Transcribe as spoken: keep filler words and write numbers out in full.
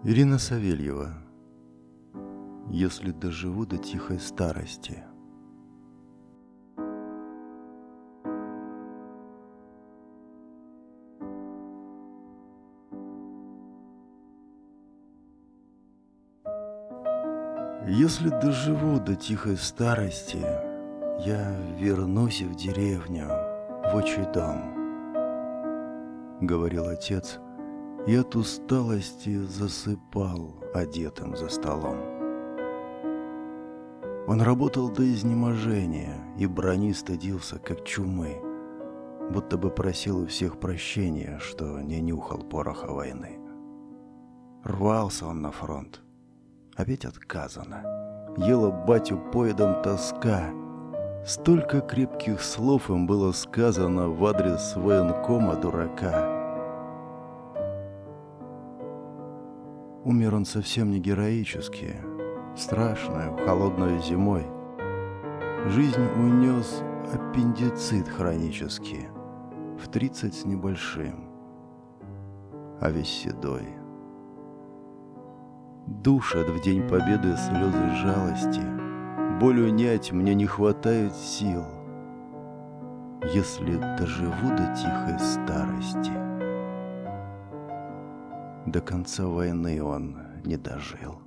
Ирина Савельева. Если доживу до тихой старости. Если доживу до тихой старости, я вернусь в деревню, в отчий дом, — говорил отец, и от усталости засыпал одетым за столом. Он работал до изнеможения и брони стыдился, как чумы, будто бы просил у всех прощения, что не нюхал пороха войны. Рвался он на фронт. Опять отказано. Ела батю поедом тоска. Столько крепких слов им было сказано в адрес военкома дурака. Умер он совсем не героически, страшную, холодную зимой. Жизнь унес аппендицит хронический, в тридцать с небольшим, а весь седой. Душат в день победы слезы жалости, боль унять мне не хватает сил, если доживу до тихой старости. До конца войны он не дожил.